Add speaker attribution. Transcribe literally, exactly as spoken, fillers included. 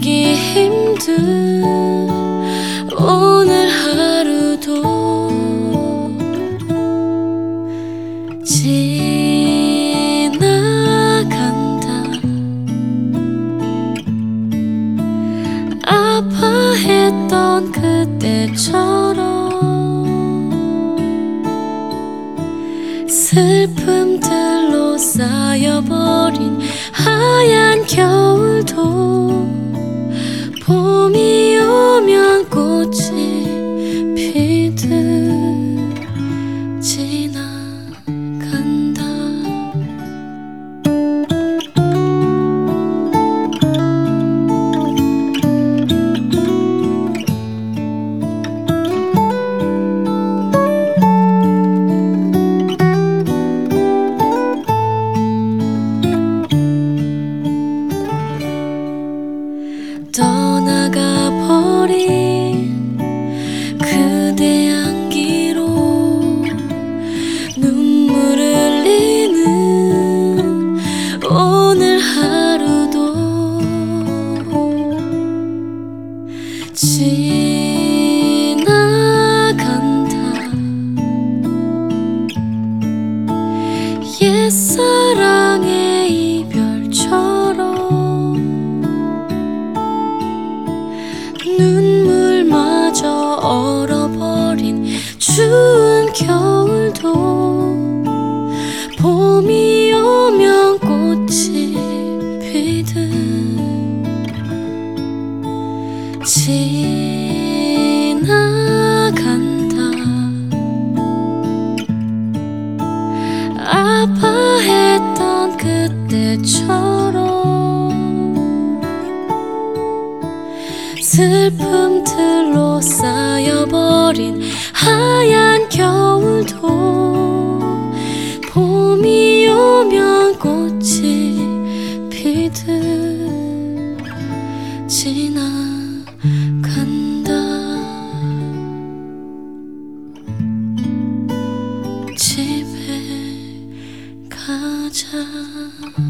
Speaker 1: 잊기 힘든 오늘 하루도 지나간다. 아파했던 그때처럼 슬픔들로 쌓여버린 하얀 겨울도 봄이 오면 꽃이 피듯 지나간다. 떠나가 버린 그대 향기로 눈물 흘리는 오늘 하루도 지나간다. 옛사랑의 이별처럼 눈물마저 얼어버린 추운 겨울도 봄이 오면 꽃이 피듯 지나간다. 아파했던 그때처럼 슬픔들로 쌓여버린 하얀 겨울도 봄이 오면 꽃이 피듯 지나간다. 집에 가자.